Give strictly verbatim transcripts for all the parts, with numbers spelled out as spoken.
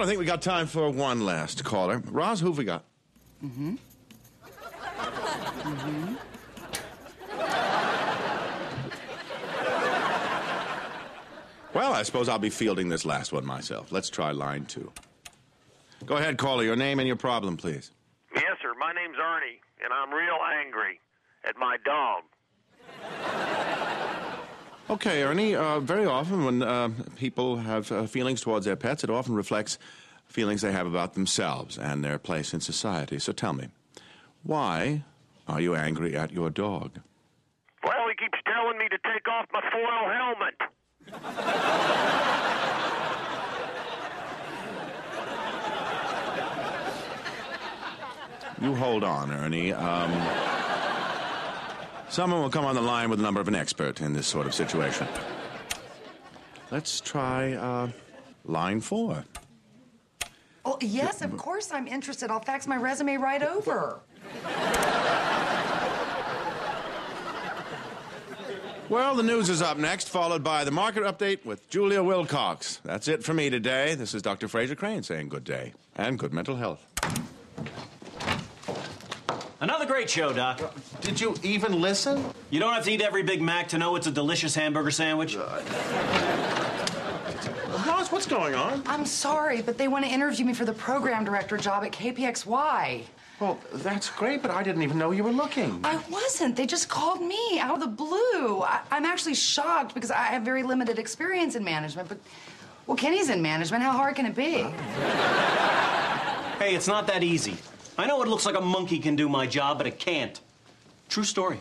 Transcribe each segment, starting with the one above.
I think we got time for one last caller. Roz, who've we got? Mm-hmm. Mm-hmm. Well, I suppose I'll be fielding this last one myself. Let's try line two. Go ahead, caller. Your name and your problem, please. Yes, sir. My name's Ernie, and I'm real angry at my dog. Okay, Ernie, uh, very often when uh, people have uh, feelings towards their pets, it often reflects feelings they have about themselves and their place in society. So tell me, why are you angry at your dog? Well, he keeps telling me to take off my foil helmet. You hold on, Ernie. Um, someone will come on the line with the number of an expert in this sort of situation. Let's try uh, line four. Oh, yes, of course I'm interested. I'll fax my resume right over. Well, the news is up next, followed by the market update with Julia Wilcox. That's it for me today. This is Doctor Fraser Crane saying good day and good mental health. Another great show, Doc. Did you even listen? You don't have to eat every Big Mac to know it's a delicious hamburger sandwich. Ross, what's going on? I'm sorry, but they want to interview me for the program director job at K P X Y. Well, that's great, but I didn't even know you were looking. I wasn't. They just called me out of the blue. I, I'm actually shocked because I have very limited experience in management, but, well, Kenny's in management. How hard can it be? Hey, it's not that easy. I know it looks like a monkey can do my job, but it can't. True story.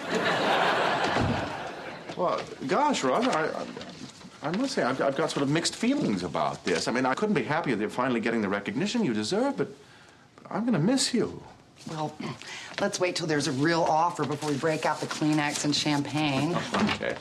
Well, gosh, Roger, I, I, I must say I've, I've got sort of mixed feelings about this. I mean, I couldn't be happier that you're finally getting the recognition you deserve, but I'm going to miss you. Well, let's wait till there's a real offer before we break out the Kleenex and champagne. Okay.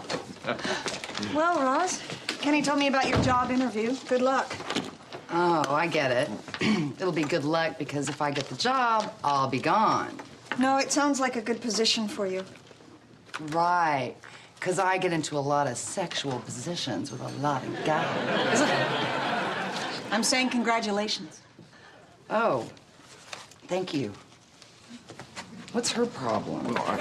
Well, Roz, Kenny told me about your job interview. Good luck. Oh, I get it. It'll be good luck because if I get the job, I'll be gone. No, it sounds like a good position for you. Right. Because I get into a lot of sexual positions with a lot of guys. I'm saying congratulations. Oh, thank you. What's her problem? Well, I...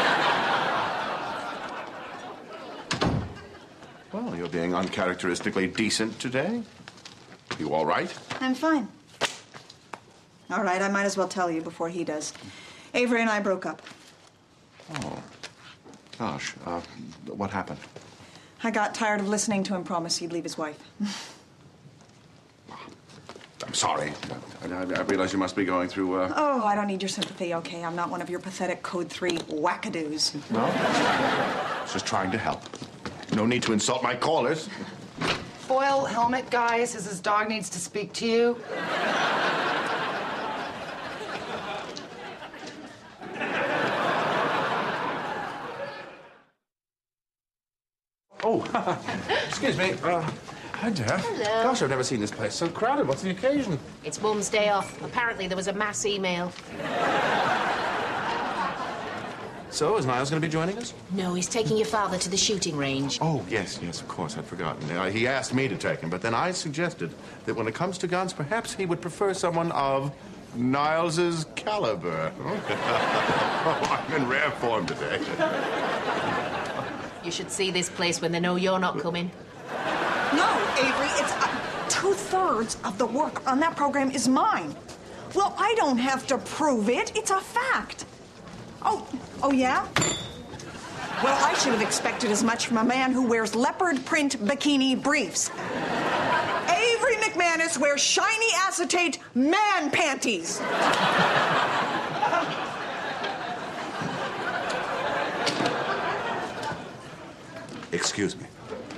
well, you're being uncharacteristically decent today. You all right? I'm fine. All right, I might as well tell you before he does. Avery and I broke up. Oh, gosh. Uh, what happened? I got tired of listening to him promise he'd leave his wife. I'm sorry. I, I, I realize you must be going through, uh... Oh, I don't need your sympathy, okay? I'm not one of your pathetic Code three wackadoos. No? Just trying to help. No need to insult my callers. Foil helmet guy says his dog needs to speak to you. Oh, excuse me. Uh, hi, Dad. Hello. Gosh, I've never seen this place so crowded. What's the occasion? It's Mum's day off. Apparently there was a mass email. So, is Niles going to be joining us? No, he's taking your father to the shooting range. Oh, yes, yes, of course. I'd forgotten. Uh, he asked me to take him, but then I suggested that when it comes to guns, perhaps he would prefer someone of Niles's caliber. Oh, I'm in rare form today. You should see this place when they know you're not coming. No, Avery, it's uh, two-thirds of the work on that program is mine. Well, I don't have to prove it. It's a fact. Oh, oh, yeah? Well, I should have expected as much from a man who wears leopard print bikini briefs. Avery McManus wears shiny acetate man panties. Excuse me.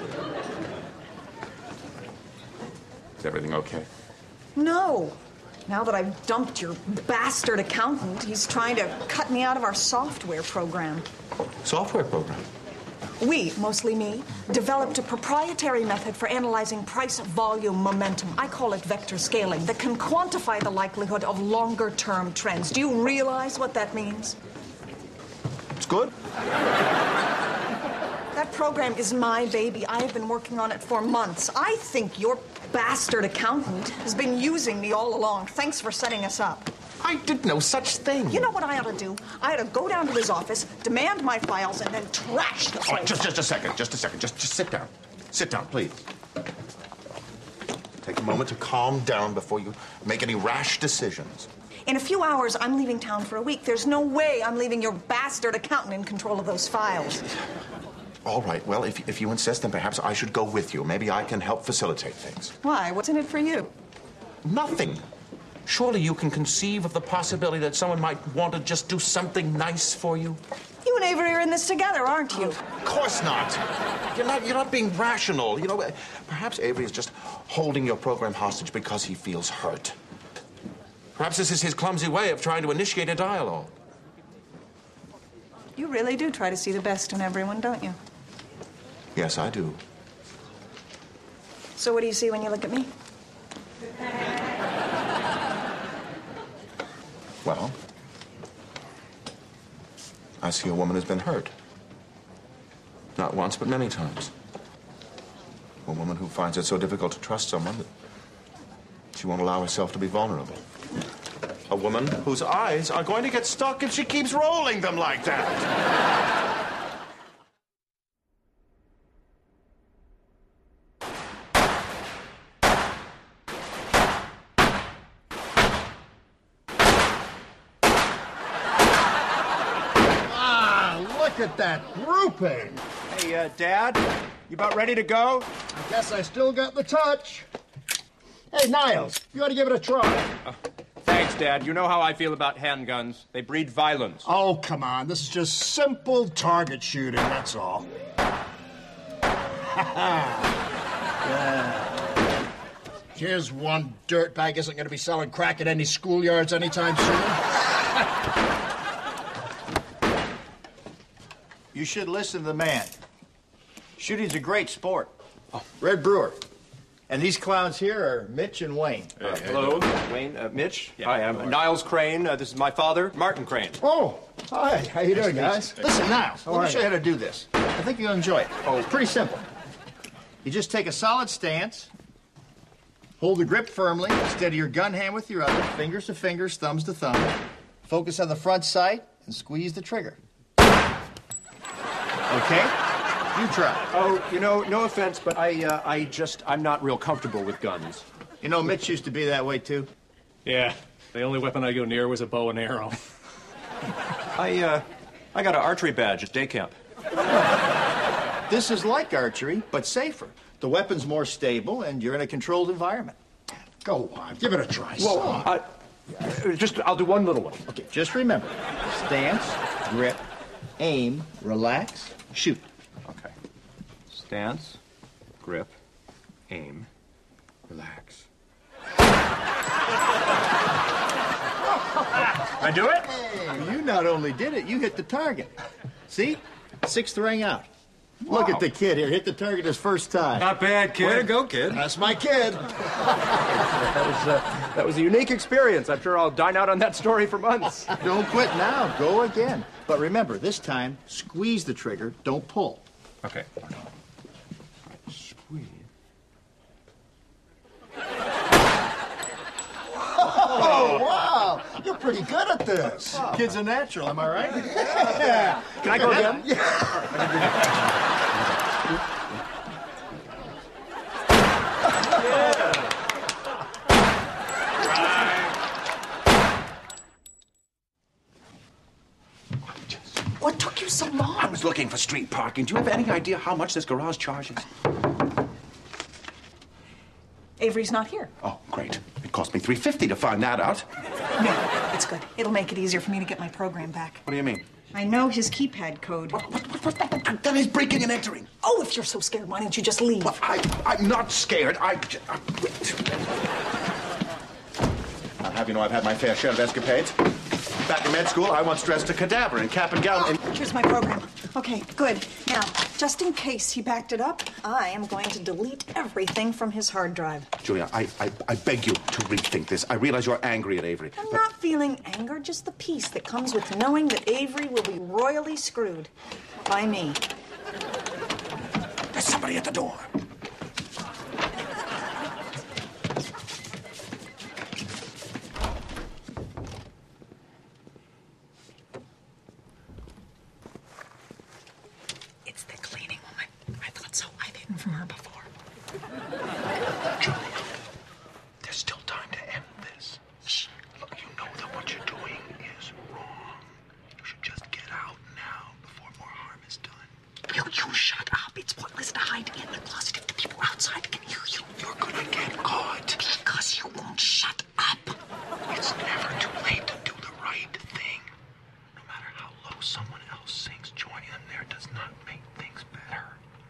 Is everything okay? No. Now that I've dumped your bastard accountant, he's trying to cut me out of our software program. Software program? We, mostly me, developed a proprietary method for analyzing price, volume, momentum. I call it vector scaling, that can quantify the likelihood of longer-term trends. Do you realize what that means? It's good. That program is my baby. I have been working on it for months. I think your bastard accountant has been using me all along. Thanks for setting us up. I did no such thing. You know what I ought to do? I ought to go down to his office, demand my files, and then trash the place. All right, just, just a second, just a second. Just, just sit down. Sit down, please. Take a moment to calm down before you make any rash decisions. In a few hours, I'm leaving town for a week. There's no way I'm leaving your bastard accountant in control of those files. All right, well, if, if you insist, then perhaps I should go with you. Maybe I can help facilitate things. Why? What's in it for you? Nothing. Surely you can conceive of the possibility that someone might want to just do something nice for you? You and Avery are in this together, aren't you? Of course not. You're not, you're not being rational. You know, perhaps Avery is just holding your program hostage because he feels hurt. Perhaps this is his clumsy way of trying to initiate a dialogue. You really do try to see the best in everyone, don't you? Yes, I do. So what do you see when you look at me? Well, I see a woman who's been hurt. Not once, but many times. A woman who finds it so difficult to trust someone that she won't allow herself to be vulnerable. A woman whose eyes are going to get stuck if she keeps rolling them like that. Look at that grouping. Hey, uh, Dad, you about ready to go? I guess I still got the touch. Hey, Niles, you ought to give it a try. Uh, thanks, Dad. You know how I feel about handguns. They breed violence. Oh, come on. This is just simple target shooting, that's all. Yeah. Here's one dirtbag isn't going to be selling crack at any schoolyards anytime soon. You should listen to the man. Shooting's a great sport. Oh. Red Brewer. And these clowns here are Mitch and Wayne. Uh, hello, Wayne. Uh, Mitch. Yeah. Hi, I'm Niles Crane. Uh, this is my father, Martin Crane. Oh, hi. How you doing, guys? Listen, Niles, All let right. me show you how to do this. I think you'll enjoy it. Oh, it's pretty simple. You just take a solid stance, hold the grip firmly, steady your gun hand with your other, fingers to fingers, thumbs to thumb. Focus on the front sight and squeeze the trigger. Okay? You try. Oh, you know, no offense, but I, uh, I just, I'm not real comfortable with guns. You know, Mitch used to be that way, too. Yeah, the only weapon I go near was a bow and arrow. I, uh, I got an archery badge at day camp. This is like archery, but safer. The weapon's more stable, and you're in a controlled environment. Go on, give it a try. Whoa, son. I, uh, just, I'll do one little one. Okay, just remember, stance, grip, aim, relax, shoot. Okay. Stance, grip, aim, relax. I do it? Hey, you not only did it, you hit the target. See? Sixth ring out. Look Wow. at the kid here. Hit the target his first time. Not bad, kid. Way to go, kid. That's my kid. That was, uh, that was a unique experience. I'm sure I'll dine out on that story for months. Don't quit now. Go again. But remember, this time, squeeze the trigger. Don't pull. Okay. Squeeze. Oh, wow. You're pretty good at this. Kid's a natural, am I right? Yeah. Can I go again? What took you so long? I was looking for street parking. Do you have any idea how much this garage charges? Avery's not here. Oh, great. It cost me three fifty to find that out. No, it's good. It'll make it easier for me to get my program back. What do you mean? I know his keypad code. What, what, what, what, what, that is breaking and entering. Oh, if you're so scared, why don't you just leave? Well, I, I'm not scared. I, I... I'll have you know I've had my fair share of escapades. Back in med school, I once dressed a cadaver in cap and gown. And... Here's my program. Okay, good. Now, just in case he backed it up, I am going to delete everything from his hard drive. Julia, I, I, I beg you to rethink this. I realize you're angry at Avery. I'm but... not feeling anger, just the peace that comes with knowing that Avery will be royally screwed by me. There's somebody at the door. It's the cleaning woman. I thought so. I've hidden from her before. Julia, there's still time to end this. Shh. Look, you know that what you're doing is wrong. You should just get out now before more harm is done. Will you shut up? It's pointless to hide in the closet if the people outside can hear you. You're gonna get caught. Because you won't shut up. It's never too late to do the right thing. No matter how low someone else sinks, joining them there does not make things better.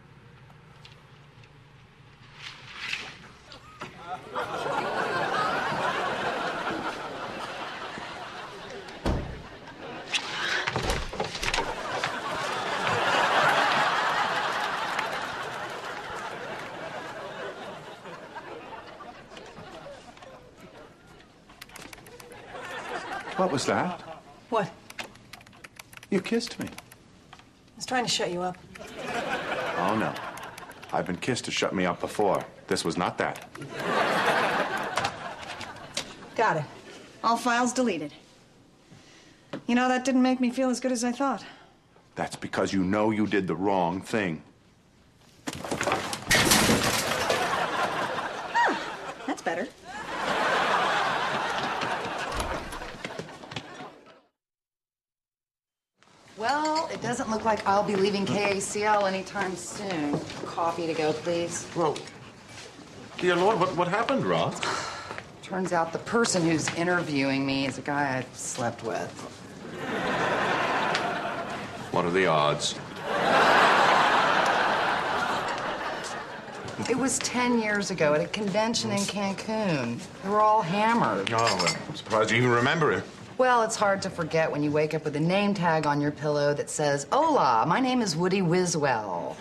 What was that? What? You kissed me. I was trying to shut you up. Oh, no. I've been kissed to shut me up before. This was not that. Got it. All files deleted. You know, that didn't make me feel as good as I thought. That's because you know you did the wrong thing. Ah, that's better. Well, it doesn't look like I'll be leaving K A C L anytime soon. Coffee to go, please. Well, dear Lord, what, what happened, Roz? Turns out the person who's interviewing me is a guy I slept with. What are the odds? It was ten years ago at a convention in Cancun. We were all hammered. Oh, well, I'm surprised you even remember it. Well, it's hard to forget when you wake up with a name tag on your pillow that says, "Hola, my name is Woody Wiswell."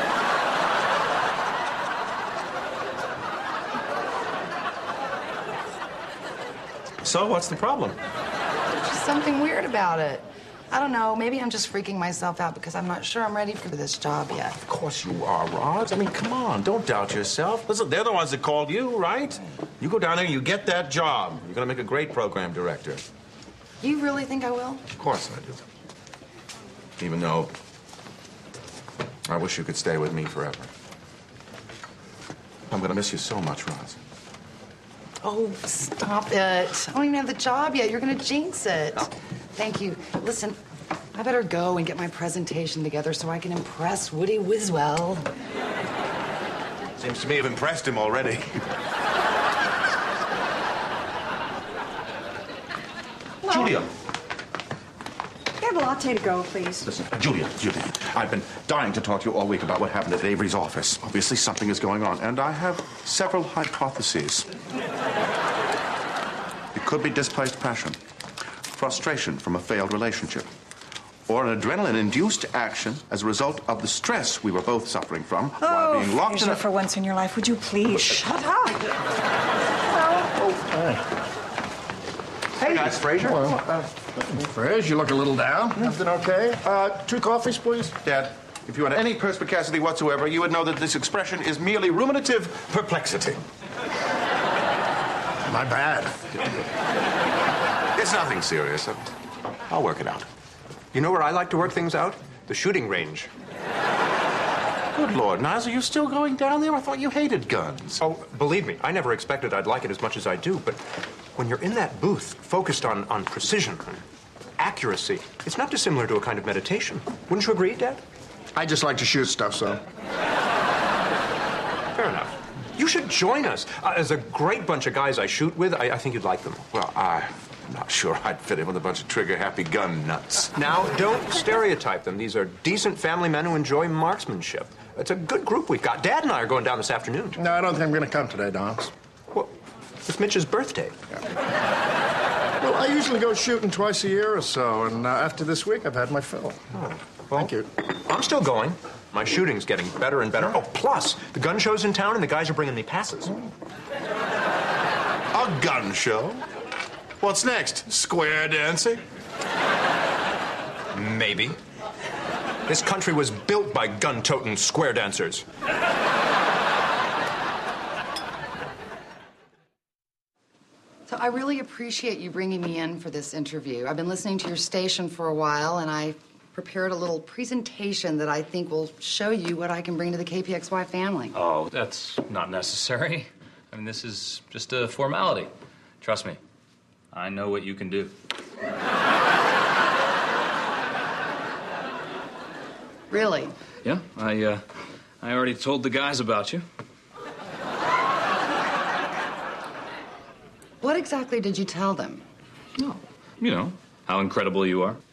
So, what's the problem? There's just something weird about it. I don't know, maybe I'm just freaking myself out because I'm not sure I'm ready for this job yet. Of course you are, Roz. I mean, come on, don't doubt yourself. Listen, they're the ones that called you, right? You go down there and you get that job. You're gonna make a great program director. You really think I will? Of course I do. Even though I wish you could stay with me forever. I'm gonna miss you so much, Roz. Oh, stop it. I don't even have the job yet. You're gonna jinx it. Thank you. Listen, I better go and get my presentation together so I can impress Woody Wiswell. Seems to me you've impressed him already. Julia. Get a latte to go, please. Listen, Julia, Julia, I've been dying to talk to you all week about what happened at Avery's office. Obviously, something is going on, and I have several hypotheses. It could be displaced passion, frustration from a failed relationship, or an adrenaline-induced action as a result of the stress we were both suffering from Oh, while being locked in a... for once in your life, would you please shut up? Hey, guys, Fraser. Well, uh, Fraser, you look a little down. Everything okay? Uh, two coffees, please. Dad, if you had any perspicacity whatsoever, you would know that this expression is merely ruminative perplexity. My bad. It's nothing serious. I'll work it out. You know where I like to work things out? The shooting range. Good Lord, Niles, are you still going down there? I thought you hated guns. Oh, believe me, I never expected I'd like it as much as I do, but when you're in that booth, focused on, on precision, accuracy, it's not dissimilar to a kind of meditation. Wouldn't you agree, Dad? I just like to shoot stuff, so. Fair enough. You should join us. Uh, there's a great bunch of guys I shoot with. I, I think you'd like them. Well, I'm not sure I'd fit in with a bunch of trigger-happy gun nuts. Now, don't stereotype them. These are decent family men who enjoy marksmanship. It's a good group we've got. Dad and I are going down this afternoon. No, I don't think I'm going to come today, Don. Well, it's Mitch's birthday. Yeah. Well, I usually go shooting twice a year or so, and uh, after this week, I've had my fill. Oh, well, thank you. I'm still going. My shooting's getting better and better. Oh, plus, the gun show's in town, and the guys are bringing me passes. A gun show? What's next? Square dancing? Maybe. This country was built by gun-toting square dancers. So I really appreciate you bringing me in for this interview. I've been listening to your station for a while, and I prepared a little presentation that I think will show you what I can bring to the K P X Y family. Oh, that's not necessary. I mean, this is just a formality. Trust me, I know what you can do. Really? Yeah, I, uh, I already told the guys about you. What exactly did you tell them? No, you know, how incredible you are.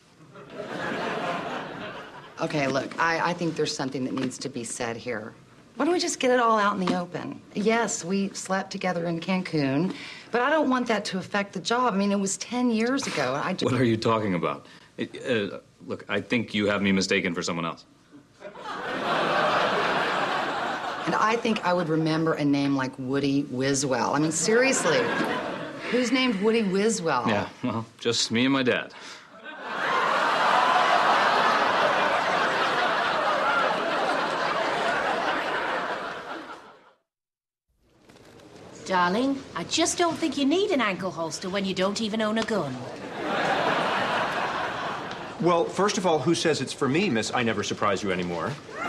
Okay, look, I, I think there's something that needs to be said here. Why don't we just get it all out in the open? Yes, we slept together in Cancun, but I don't want that to affect the job. I mean, it was ten years ago. I just... What are you talking about? It, uh, look, I think you have me mistaken for someone else. And I think I would remember a name like Woody Wiswell. I mean, seriously, who's named Woody Wiswell? Yeah, well, just me and my dad. Darling, I just don't think you need an ankle holster when you don't even own a gun. Well, first of all, who says it's for me, Miss I Never Surprise You Anymore?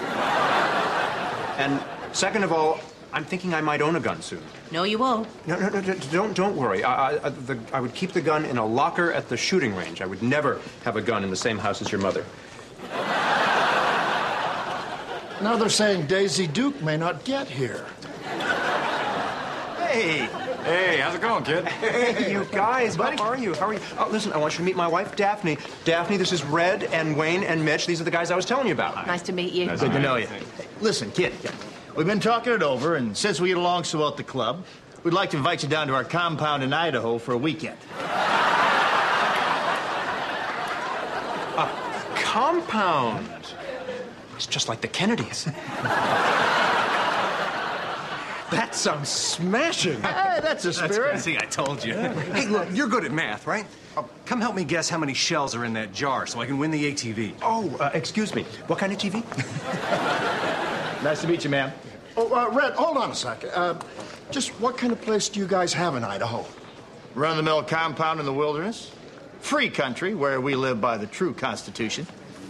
And second of all, I'm thinking I might own a gun soon. No, you won't. No, no, no, don't, don't worry. I, I, the, I would keep the gun in a locker at the shooting range. I would never have a gun in the same house as your mother. Now they're saying Daisy Duke may not get here. Hey! Hey, how's it going, kid? Hey, you guys, how are you? How are you? Oh, listen, I want you to meet my wife, Daphne. Daphne, this is Red and Wayne and Mitch. These are the guys I was telling you about. Nice to meet you. Good to know you. Hey, listen, kid, we've been talking it over, and since we get along so well at the club, we'd like to invite you down to our compound in Idaho for a weekend. A compound? It's just like the Kennedys. That sounds smashing. Hey, that's a spirit. See, I told you. Yeah. Hey, look, you're good at math, right? Oh, come help me guess how many shells are in that jar so I can win the A T V. Oh, uh, excuse me. What kind of T V? Nice to meet you, ma'am. Oh, uh, Red, hold on a second. Uh, just what kind of place do you guys have in Idaho? Run-of-the-mill compound in the wilderness. Free country where we live by the true Constitution.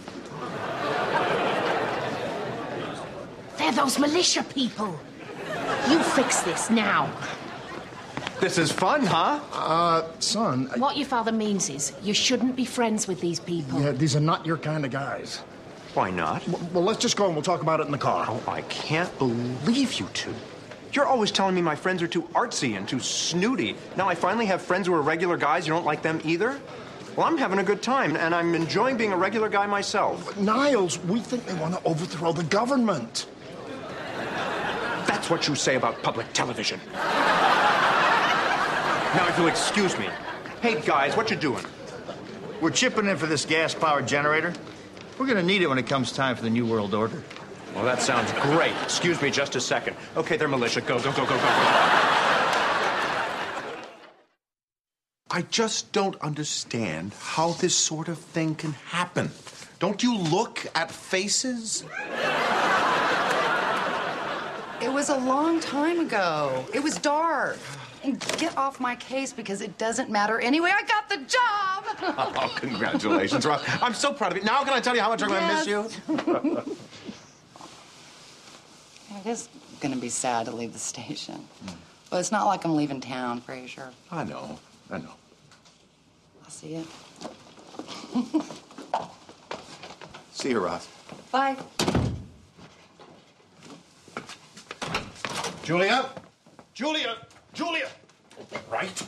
They're those militia people. You fix this now. This is fun, huh? Uh, son... I... What your father means is you shouldn't be friends with these people. Yeah, these are not your kind of guys. Why not? Well, let's just go and we'll talk about it in the car. Oh, I can't believe you two. You're always telling me my friends are too artsy and too snooty. Now I finally have friends who are regular guys. You don't like them either? Well, I'm having a good time, and I'm enjoying being a regular guy myself. Niles, we think they want to overthrow the government. That's what you say about public television. Now, if you'll excuse me. Hey, guys, what you doing? We're chipping in for this gas-powered generator. We're gonna need it when it comes time for the New World Order. Well, that sounds great. Excuse me just a second. Okay, they're militia. Go, go, go, go, go. I just don't understand how this sort of thing can happen. Don't you look at faces? It was a long time ago. It was dark. And get off my case because it doesn't matter anyway. I got the job. Oh, congratulations, Ross. I'm so proud of you. Now can I tell you how much I'm Yes. going to miss you? It is going to be sad to leave the station. Mm. But it's not like I'm leaving town, Fraser. I know. I know. I'll see you. See you, Ross. Bye. Julia? Julia! Julia! Right.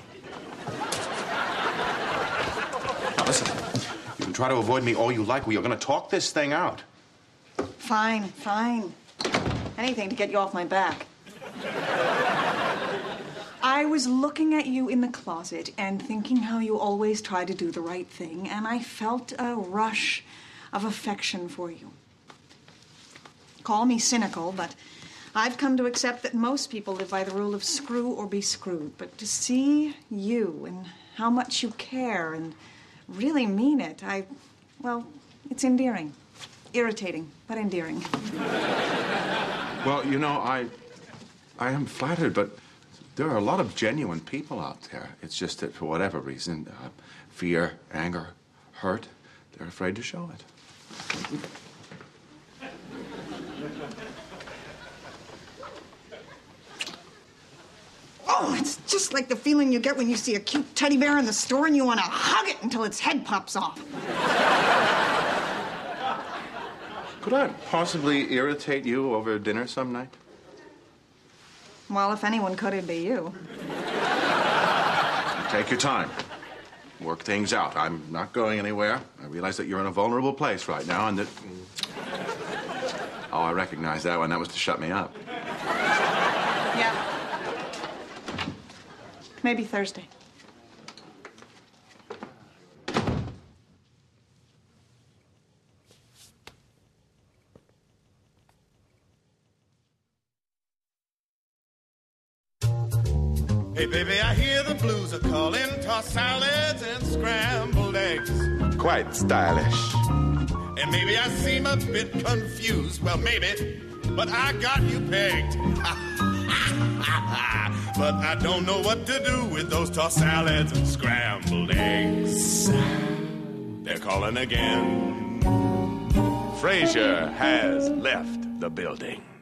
Now, listen. You can try to avoid me all you like. We are going to talk this thing out. Fine, fine. Anything to get you off my back. I was looking at you in the closet and thinking how you always try to do the right thing, and I felt a rush of affection for you. Call me cynical, but I've come to accept that most people live by the rule of screw or be screwed. But to see you and how much you care and really mean it, I, well, it's endearing. Irritating, but endearing. Well, you know, I, I am flattered, but there are a lot of genuine people out there. It's just that for whatever reason, uh, fear, anger, hurt, they're afraid to show it. Oh, it's just like the feeling you get when you see a cute teddy bear in the store and you want to hug it until its head pops off. Could I possibly irritate you over dinner some night? Well, if anyone could, it'd be you. Take your time. Work things out. I'm not going anywhere. I realize that you're in a vulnerable place right now and that... Oh, I recognize that one. That was to shut me up. Yeah. Maybe Thursday. Hey, baby, I hear the blues are calling, tossed salads and scrambled eggs. Quite stylish. And maybe I seem a bit confused. Well, maybe, but I got you pegged. But I don't know what to do with those tossed salads and scrambled eggs. They're calling again. Frasier has left the building.